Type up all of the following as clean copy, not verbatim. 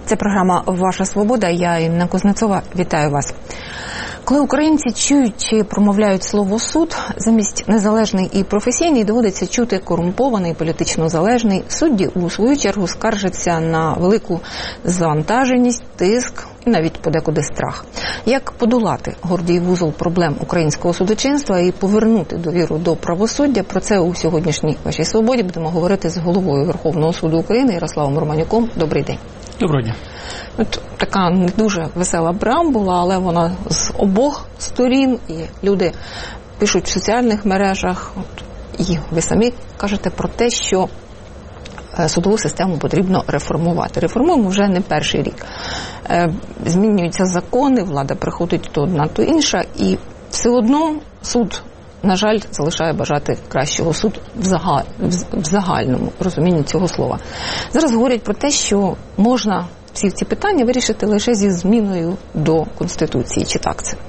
Це програма «Ваша свобода». Я Інна Кузнецова. Вітаю вас. Коли українці чують чи промовляють слово «суд», замість «незалежний» і «професійний» доводиться чути «корумпований», «політично залежний». Судді, у свою чергу, скаржаться на велику завантаженість, тиск і навіть подекуди страх. Як подолати гордій вузол проблем українського судочинства і повернути довіру до правосуддя? Про це у сьогоднішній «Вашій свободі» будемо говорити з головою Верховного суду України Ярославом Романюком. Добрий день. Доброго дня. От така не дуже весела преамбула, але вона з обох сторін, і люди пишуть в соціальних мережах, і ви самі кажете про те, що судову систему потрібно реформувати. Реформуємо вже не перший рік. Змінюються закони, влада приходить то одна, то інша, і все одно суд, на жаль, залишає бажати кращого. Суд в загальному розумінні цього слова. Зараз говорять про те, що можна всі ці питання вирішити лише зі зміною до Конституції. Чи так це?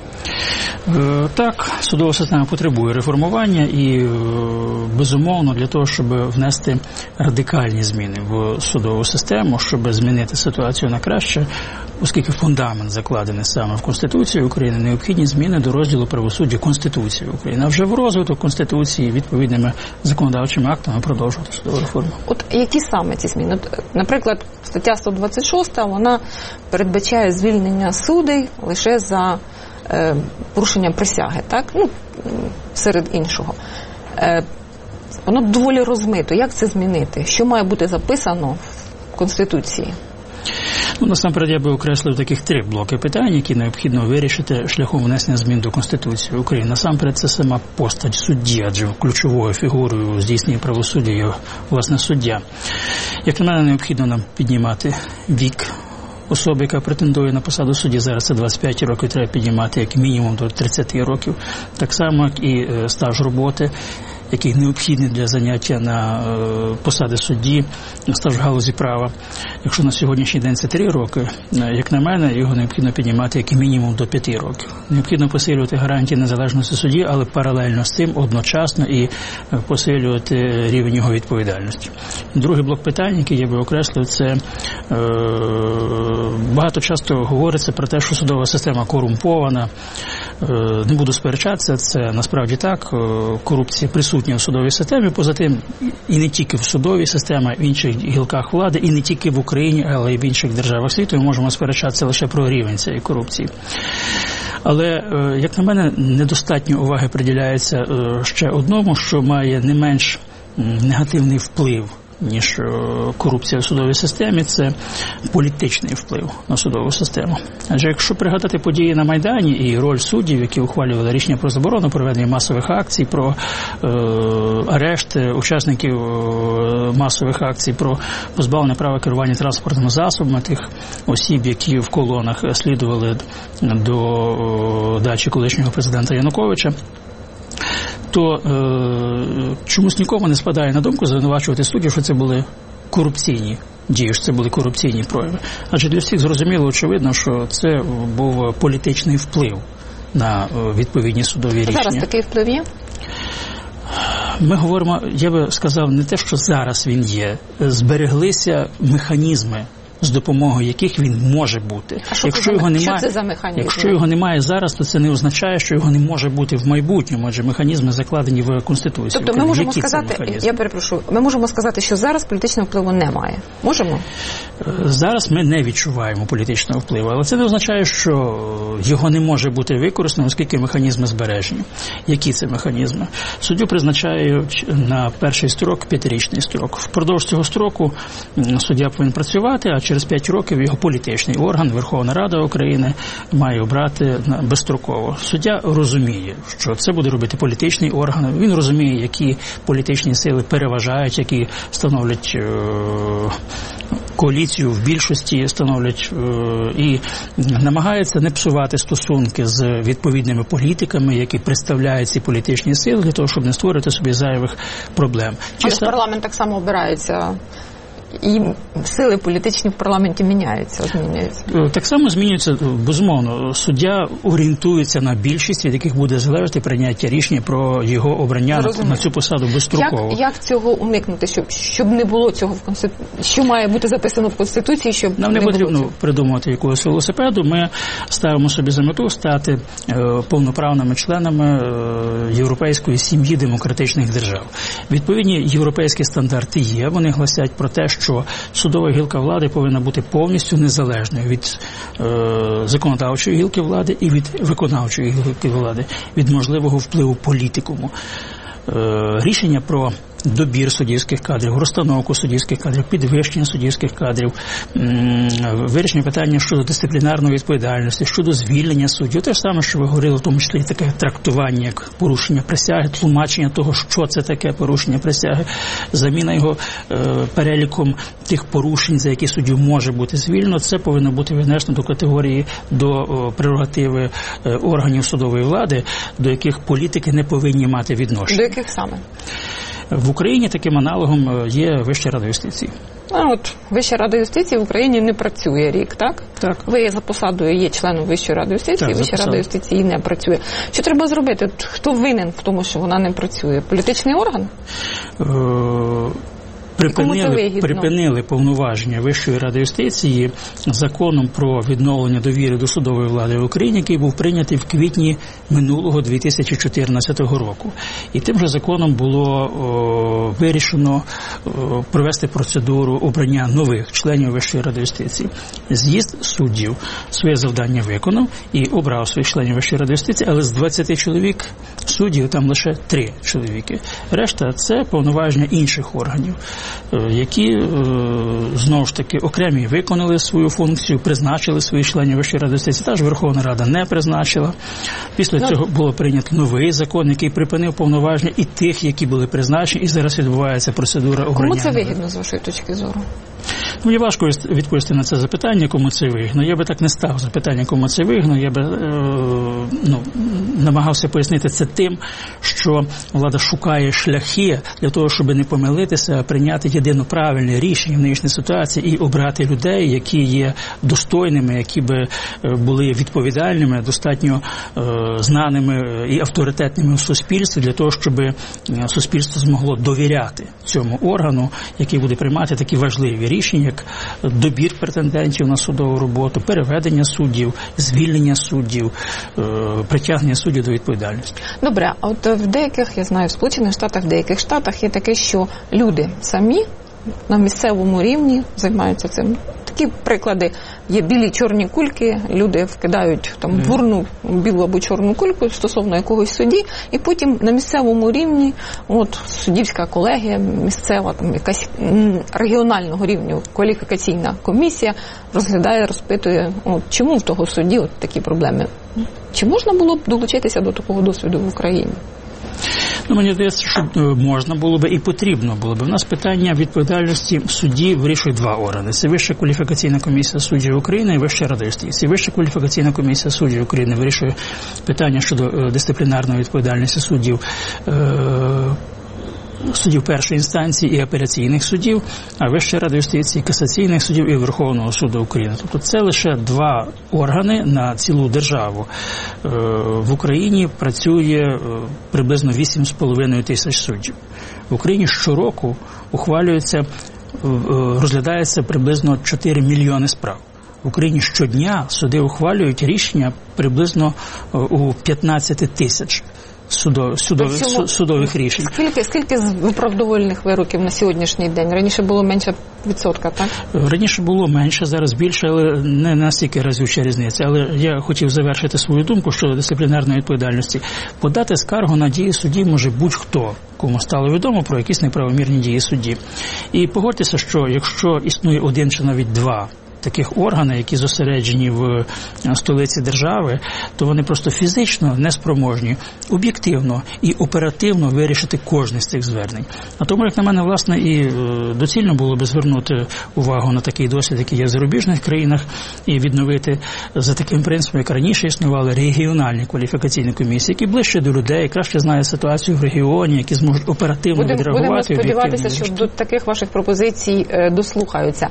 Так, судова система потребує реформування і, безумовно, для того, щоб внести радикальні зміни в судову систему, щоб змінити ситуацію на краще, оскільки фундамент закладений саме в Конституції України, необхідні зміни до розділу правосуддя Конституції України. А вже в розвиток Конституції відповідними законодавчими актами продовжувати судову реформу. От які саме ці зміни? Наприклад, стаття 126, вона передбачає звільнення суддів лише за порушення присяги, так? Серед іншого. Воно доволі розмито. Як це змінити? Що має бути записано в Конституції? Насамперед, я би окреслив таких три блоки питань, які необхідно вирішити шляхом внесення змін до Конституції України. Насамперед, це сама постать судді, адже ключовою фігурою здійснення правосуддя є, власне, суддя. Як на мене, необхідно нам піднімати вік особи, яка претендує на посаду судді. Зараз це 25 років, треба піднімати як мінімум до 30 років. Так само, як і стаж роботи, який необхідний для заняття на посади судді, стаж в галузі права. Якщо на сьогоднішній день це 3 роки, як на мене, його необхідно піднімати як мінімум до 5 років. Необхідно посилювати гарантії незалежності судді, але паралельно з цим одночасно і посилювати рівень його відповідальності. Другий блок питань, який я би окреслив, це багато часто говориться про те, що судова система корумпована. Не буду сперечатися, це насправді так. Корупція присутня в судовій системі, поза тим і не тільки в судовій системі, а в інших гілках влади, і не тільки в Україні, але й в інших державах світу. Ми можемо сперечатися лише про рівень цієї корупції. Але, як на мене, недостатньо уваги приділяється ще одному, що має не менш негативний вплив, ніж корупція в судовій системі, це політичний вплив на судову систему. Адже якщо пригадати події на Майдані і роль суддів, які ухвалювали рішення про заборону проведення масових акцій, про арешт учасників масових акцій, про позбавлення права керування транспортними засобами тих осіб, які в колонах слідували до дачі колишнього президента Януковича, то чомусь нікому не спадає на думку звинувачувати суддів, що це були корупційні дії, що це були корупційні прояви. Адже для всіх зрозуміло, очевидно, що це був політичний вплив на відповідні судові рішення. Зараз такий вплив є? Ми говоримо, я би сказав, не те, що зараз він є. Збереглися механізми, з допомогою яких він може бути. Що це за механізм? Якщо його немає зараз, то це не означає, що його не може бути в майбутньому, адже механізми закладені в Конституції. Тобто ми можемо сказати, я перепрошую, ми можемо сказати, що зараз політичного впливу немає. Можемо? Зараз ми не відчуваємо політичного впливу, але це не означає, що його не може бути використано, оскільки механізми збережені. Які це механізми? Суддю призначають на перший строк 5-річний строк. Впродовж цього строку суддя повинен працювати, а через 5 років його політичний орган, Верховна Рада України, має обрати безстроково. Суддя розуміє, що це буде робити політичний орган. Він розуміє, які політичні сили переважають, які становлять коаліцію в більшості, становлять і намагається не псувати стосунки з відповідними політиками, які представляють ці політичні сили, для того, щоб не створити собі зайвих проблем. Але ж парламент так само обирається і сили політичні в парламенті міняються, змінюються. Так само змінюється, безумовно. Суддя орієнтується на більшість, від яких буде залежати прийняття рішення про його обрання на цю посаду безстроково. Як цього уникнути, щоб не було цього в Конституції? Що має бути записано в Конституції, щоб нам не потрібно придумувати якогось велосипеду. Ми ставимо собі за мету стати повноправними членами європейської сім'ї демократичних держав. Відповідні європейські стандарти є. Вони гласять про те, що судова гілка влади повинна бути повністю незалежною від законодавчої гілки влади і від виконавчої гілки влади, від можливого впливу політикуму. Рішення про добір суддівських кадрів, розстановку суддівських кадрів, підвищення суддівських кадрів, вирішення питання щодо дисциплінарної відповідальності, щодо звільнення суддів. Те ж саме, що ви говорили, в тому числі таке трактування, як порушення присяги, тлумачення того, що це таке порушення присяги, заміна його переліком тих порушень, за які суддю може бути звільнено, це повинно бути віднесено до категорії, до прерогативи органів судової влади, до яких політики не повинні мати відношення. До яких саме? В Україні таким аналогом є Вища рада юстиції. Вища рада юстиції в Україні не працює рік, так? Так. Ви за посадою є членом Вищої ради юстиції, Вища рада юстиції не працює. Що треба зробити? Хто винен в тому, що вона не працює? Політичний орган? Припинили повноваження Вищої ради юстиції законом про відновлення довіри до судової влади в Україні, який був прийнятий в квітні минулого 2014 року. І тим же законом було вирішено провести процедуру обрання нових членів Вищої ради юстиції. З'їзд суддів своє завдання виконав і обрав своїх членів Вищої ради юстиції, але з 20 чоловік суддів там лише 3 чоловіки. Решта – це повноваження інших органів, які, знову ж таки, окремі виконали свою функцію, призначили своїх членів Вищої ради юстиції. Та ж Верховна Рада не призначила. Після цього було прийнято новий закон, який припинив повноваження і тих, які були призначені, і зараз відбувається процедура обрання. Кому це вигідно, з вашої точки зору? Мені важко відповісти на це запитання, кому це вигідно. Я би так не став запитання, кому це вигідно. Я би намагався пояснити це тим, що влада шукає шляхи для того, щоб не помилитися, а прийняти єдино правильне рішення в нинішній ситуації і обрати людей, які є достойними, які би були відповідальними, достатньо знаними і авторитетними в суспільстві для того, щоб суспільство змогло довіряти цьому органу, який буде приймати такі важливі рішення, як добір претендентів на судову роботу, переведення суддів, звільнення суддів, притягнення суддів до відповідальності. Добре, а от в деяких, я знаю, в Сполучених Штатах, в деяких штатах є таке, що люди самі на місцевому рівні займаються цим. Такі приклади є білі чорні кульки, люди вкидають там в урну білу або чорну кульку стосовно якогось судді, і потім на місцевому рівні суддівська колегія місцева, там якась регіонального рівня кваліфікаційна комісія розглядає, розпитує, чому в того судді такі проблеми. Чи можна було б долучитися до такого досвіду в Україні? Мені здається, що можна було би і потрібно було б. У нас питання відповідальності судді вирішують 2 органи. Це Вища кваліфікаційна комісія суддів України і Вища рада юстиції. Вища кваліфікаційна комісія суддів України вирішує питання щодо дисциплінарної відповідальності суддів першої інстанції і апеляційних суддів, а Вища рада юстиції, касаційних суддів і Верховного суду України. Тобто це лише 2 органи на цілу державу. В Україні працює приблизно 8,5 тисяч суддів. В Україні щороку розглядається приблизно 4 мільйони справ. В Україні щодня суди ухвалюють рішення приблизно у 15 тисяч судових рішень. Скільки з виправдовувальних вироків на сьогоднішній день? Раніше було менше відсотка, так? Раніше було менше, зараз більше, але не настільки разюча різниця. Але я хотів завершити свою думку щодо дисциплінарної відповідальності. Подати скаргу на дії судді може будь-хто, кому стало відомо про якісь неправомірні дії судді. І погодьтеся, що якщо існує 1 чи навіть 2 таких органи, які зосереджені в столиці держави, то вони просто фізично неспроможні об'єктивно і оперативно вирішити кожне з цих звернень. А тому, як на мене, власне, і доцільно було би звернути увагу на такий досвід, який є в зарубіжних країнах, і відновити за таким принципом, як раніше існували регіональні кваліфікаційні комісії, які ближче до людей, краще знають ситуацію в регіоні, які зможуть оперативно відреагувати. Будемо сподіватися, що до таких ваших пропозицій дослухаються.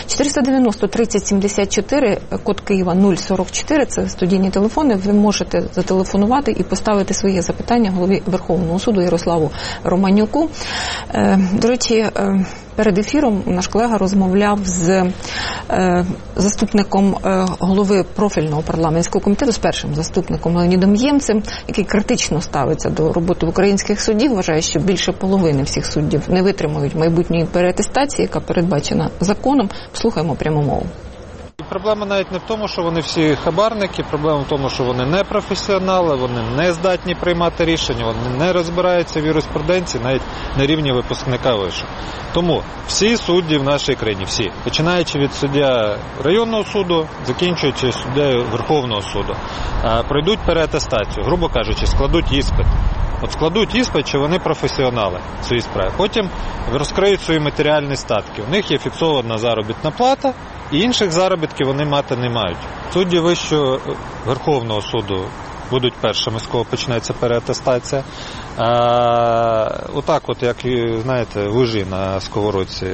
490-30-74, код Києва 044, це студійні телефони, ви можете зателефонувати і поставити своє запитання голові Верховного суду Ярославу Романюку. До речі, перед ефіром наш колега розмовляв з заступником голови профільного парламентського комітету, з першим заступником Леонідом Ємцем, який критично ставиться до роботи українських суддів, вважає, що більше половини всіх суддів не витримують майбутньої переатестації, яка передбачена законом. Послухаємо пряму мову. Проблема навіть не в тому, що вони всі хабарники, проблема в тому, що вони не професіонали, вони не здатні приймати рішення, вони не розбираються в юриспруденції навіть на рівні випускника вишу. Тому всі судді в нашій країні, всі, починаючи від суддя районного суду, закінчуючи суддею Верховного суду, пройдуть переатестацію, грубо кажучи, складуть іспит. От складуть іспит, чи вони професіонали в своїй справі. Потім розкриють свої матеріальні статки. У них є фіксована заробітна плата, і інших заробітків вони мати не мають. Судді Вищого Верховного суду будуть першими, з кого почнеться переатестація. Отак от, як, знаєте, вужі на сковородці.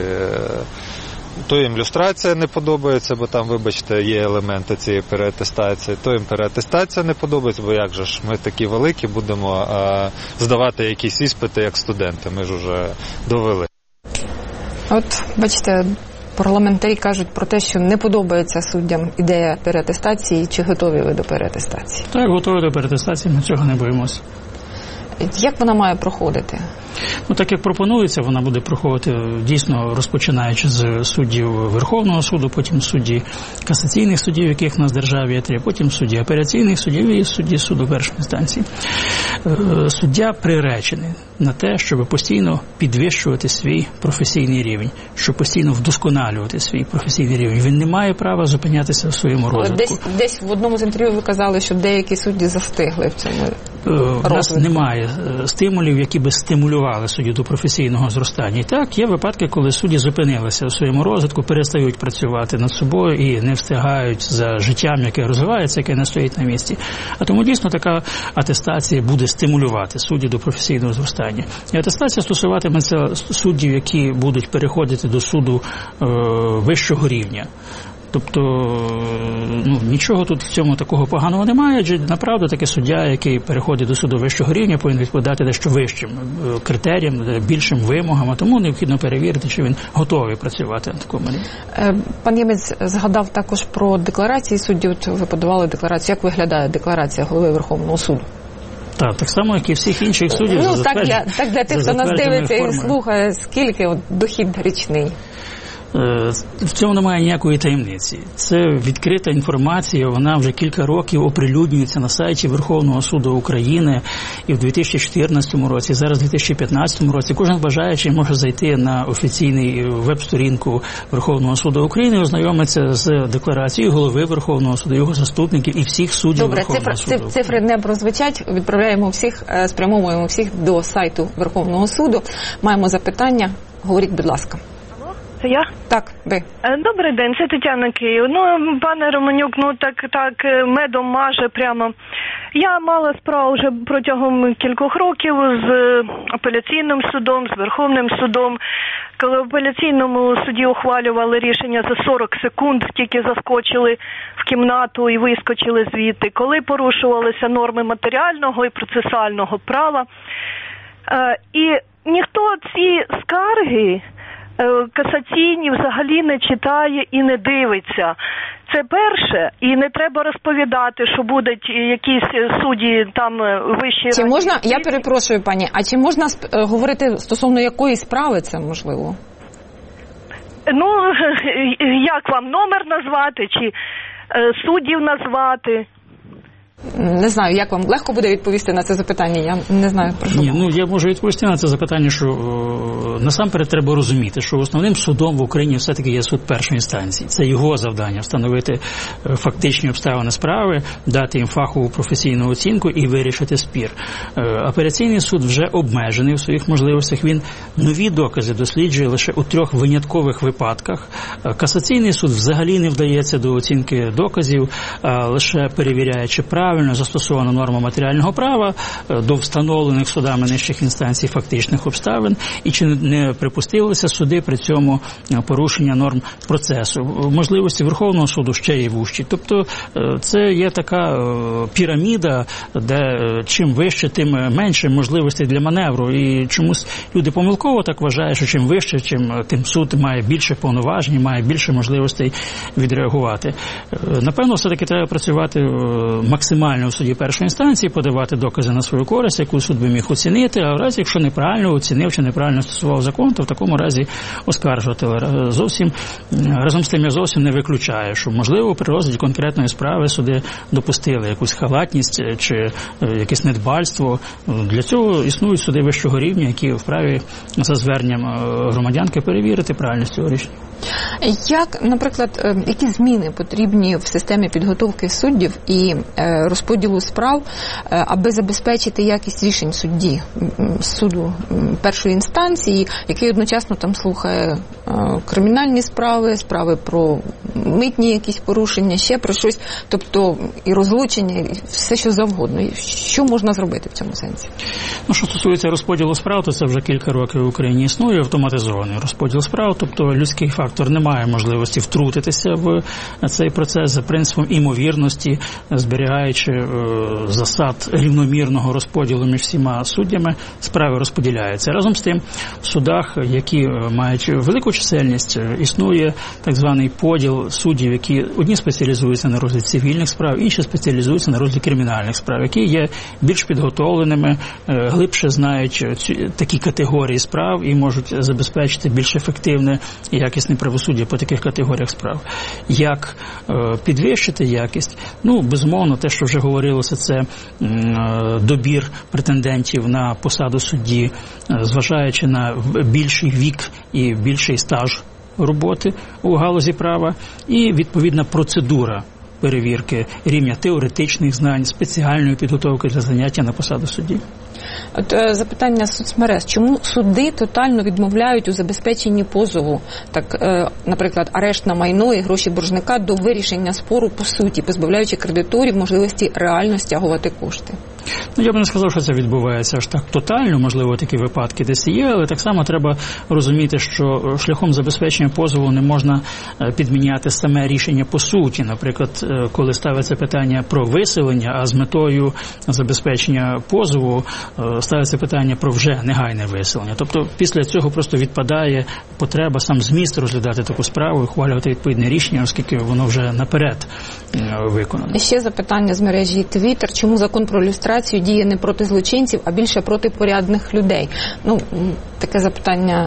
То їм люстрація не подобається, бо там, вибачте, є елементи цієї переатестації, то їм переатестація не подобається, бо як же ж ми такі великі будемо здавати якісь іспити як студенти, ми ж уже довели. От, бачите, парламентарі кажуть про те, що не подобається суддям ідея переатестації, чи готові ви до переатестації? Так, готові до переатестації, ми цього не боїмося. Як вона має проходити? Ну, так як пропонується, вона буде проходити дійсно розпочинаючи з суддів Верховного суду, потім судді касаційних судів, яких в нас в державі є 3, потім судді апеляційних судів і судді суду першої інстанції. Суддя приречений на те, щоб постійно підвищувати свій професійний рівень, щоб постійно вдосконалювати свій професійний рівень. Він не має права зупинятися в своєму розвитку. Десь в одному з інтерв'ю ви казали, що деякі судді застигли в цьому розвитку. У нас немає стимулів, які би стимулювали суддю до професійного зростання. І так, є випадки, коли судді зупинилися у своєму розвитку, перестають працювати над собою і не встигають за життям, яке розвивається, яке не стоїть на місці. А тому дійсно така атестація буде стимулювати судді до професійного зростання. І атестація стосуватиметься суддів, які будуть переходити до суду вищого рівня. Тобто, нічого тут в цьому такого поганого немає, адже направду таке суддя, який переходить до суду вищого рівня, повинен відповідати дещо вищим критеріям, більшим вимогам, а тому необхідно перевірити, чи він готовий працювати на такому рівні. Пан Ємець згадав також про декларації суддів. От ви подавали декларацію. Як виглядає декларація голови Верховного суду? Так само, як і всіх інших суддів. Так для тих, хто нас дивиться і слухає, скільки дохід річний? В цьому немає ніякої таємниці. Це відкрита інформація, вона вже кілька років оприлюднюється на сайті Верховного суду України і в 2014 році, зараз в 2015 році. Кожен бажаючий може зайти на офіційний веб-сторінку Верховного суду України і ознайомитися з декларацією голови Верховного суду, його заступників і всіх суддів Верховного суду. Добре, цифри не прозвучать, відправляємо всіх, спрямовуємо всіх до сайту Верховного суду. Маємо запитання, говоріть, будь ласка. Це я? Так, ви. Добрий день, це Тетяна Київ. Пане Романюк, так медом маже прямо. Я мала справу вже протягом кількох років з апеляційним судом, з Верховним судом. Коли в апеляційному суді ухвалювали рішення за 40 секунд, тільки заскочили в кімнату і вискочили звідти. Коли порушувалися норми матеріального і процесуального права. І ніхто ці скарги касаційні взагалі не читає і не дивиться. Це перше, і не треба розповідати, що будуть якісь судді там вищі. Чи можна, я перепрошую, пані, а чи можна говорити стосовно якої справи це можливо? Як вам номер назвати, чи суддів назвати? Не знаю, як вам легко буде відповісти на це запитання, я не знаю, про що. Ні, я можу відповісти на це запитання, що насамперед треба розуміти, що основним судом в Україні все-таки є суд першої інстанції. Це його завдання – встановити фактичні обставини справи, дати їм фахову професійну оцінку і вирішити спір. Апеляційний суд вже обмежений в своїх можливостях, він нові докази досліджує лише у 3 виняткових випадках. Касаційний суд взагалі не вдається до оцінки доказів, а лише перевіряє, чи правильно застосована норма матеріального права до встановлених судами нижчих інстанцій фактичних обставин і чи не припустилися суди при цьому порушення норм процесу. Можливості Верховного суду ще є вужчі. Тобто це є така піраміда, де чим вище, тим менше можливостей для маневру. І чомусь люди помилково так вважають, що чим вище, тим суд має більше повноважень, має більше можливостей відреагувати. Напевно, все-таки треба працювати максимально в суді першої інстанції, подавати докази на свою користь, яку суд би міг оцінити, а в разі, якщо неправильно оцінив чи неправильно стосував закон, то в такому разі оскаржувати. Разом з тим я зовсім не виключаю, що, можливо, при розгляді конкретної справи суди допустили якусь халатність чи якесь недбальство. Для цього існують суди вищого рівня, які вправі за зверненням громадянки перевірити правильність цього рішення. Як, наприклад, які зміни потрібні в системі підготовки суддів і розподілу справ, аби забезпечити якість рішень суду першої інстанції, який одночасно там слухає кримінальні справи про митні якісь порушення, ще про щось, тобто і розлучення, і все, що завгодно. Що можна зробити в цьому сенсі? Що стосується розподілу справ, то це вже кілька років в Україні існує автоматизований розподіл справ, тобто людський фактор не має можливості втрутитися в цей процес за принципом імовірності, зберігаючи засад рівномірного розподілу між всіма суддями, справи розподіляються. Разом з тим, в судах, які мають велику чисельність, існує так званий поділ суддів, які одні спеціалізуються на розгляді цивільних справ, інші спеціалізуються на розгляді кримінальних справ, які є більш підготовленими, глибше знають такі категорії справ і можуть забезпечити більш ефективне і якісне правосуддя по таких категоріях справ. Як підвищити якість? Безумовно, те, що вже говорилося, це добір претендентів на посаду судді, зважаючи на більший вік і більший стаж роботи у галузі права, і відповідна процедура перевірки рівня теоретичних знань, спеціальної підготовки для заняття на посаду судді. От запитання соцмереж. Чому суди тотально відмовляють у забезпеченні позову, наприклад, арешт на майно і гроші боржника до вирішення спору по суті, позбавляючи кредиторів можливості реально стягувати кошти? Я б не сказав, що це відбувається аж так тотально, можливо, такі випадки десь є, але так само треба розуміти, що шляхом забезпечення позову не можна підміняти саме рішення по суті. Наприклад, коли ставиться питання про виселення, а з метою забезпечення позову ставиться питання про вже негайне виселення. Тобто після цього просто відпадає потреба сам зміст розглядати таку справу і ухвалювати відповідне рішення, оскільки воно вже наперед виконано. Ще запитання з мережі Twitter. Чому закон про люстрацію діє не проти злочинців, а більше проти порядних людей? Таке запитання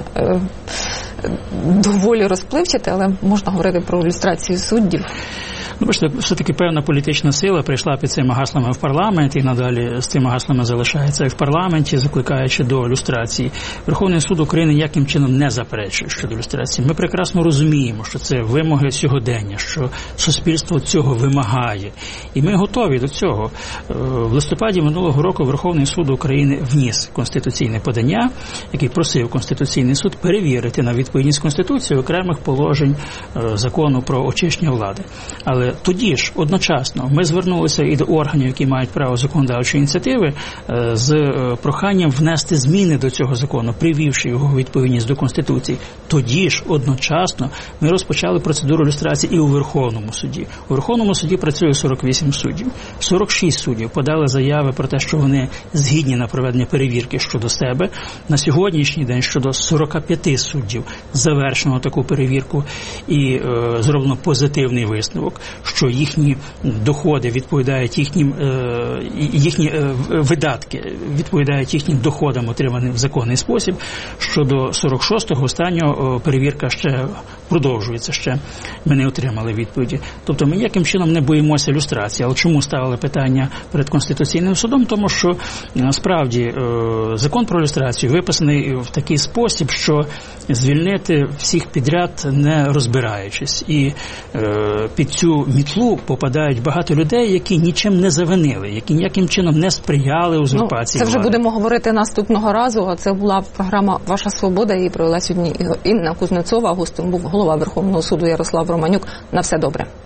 доволі розпливчате, але можна говорити про люстрацію суддів. Бачите, все-таки певна політична сила прийшла під цими гаслами в парламент і надалі з цими гаслами залишається і в парламенті, закликаючи до люстрації. Верховний суд України ніяким чином не заперечує щодо люстрації. Ми прекрасно розуміємо, що це вимоги сьогодення, що суспільство цього вимагає. І ми готові до цього. В листопаді минулого року Верховний суд України вніс конституційне подання, який просив Конституційний суд перевірити на відповідність Конституції окремих положень закону про очищення влади. Але тоді ж одночасно ми звернулися і до органів, які мають право законодавчої ініціативи, з проханням внести зміни до цього закону, привівши його у відповідність до Конституції. Тоді ж одночасно ми розпочали процедуру люстрації і у Верховному суді. У Верховному суді працює 48 суддів. 46 суддів подали заяви про те, що вони згідні на проведення перевірки щодо себе. На сьогоднішній день щодо 45 суддів завершено таку перевірку і зроблено позитивний висновок. що їхні доходи відповідають їхні видатки відповідають їхнім доходам, отриманим в законний спосіб. Щодо 46-го останнього перевірка ще продовжується, ще ми не отримали відповіді. Тобто ми ніяким чином не боїмося люстрації. Але чому ставили питання перед Конституційним судом? Тому що насправді закон про люстрацію виписаний в такий спосіб, що звільнити всіх підряд не розбираючись. І під цю мітлу попадають багато людей, які нічим не завинили, які ніяким чином не сприяли узурпації влади. Це вже влади. будемо говорити наступного разу. Це була програма «Ваша свобода», її провела сьогодні Інна Кузнецова, гостем був голова Верховного суду Ярослав Романюк. На все добре.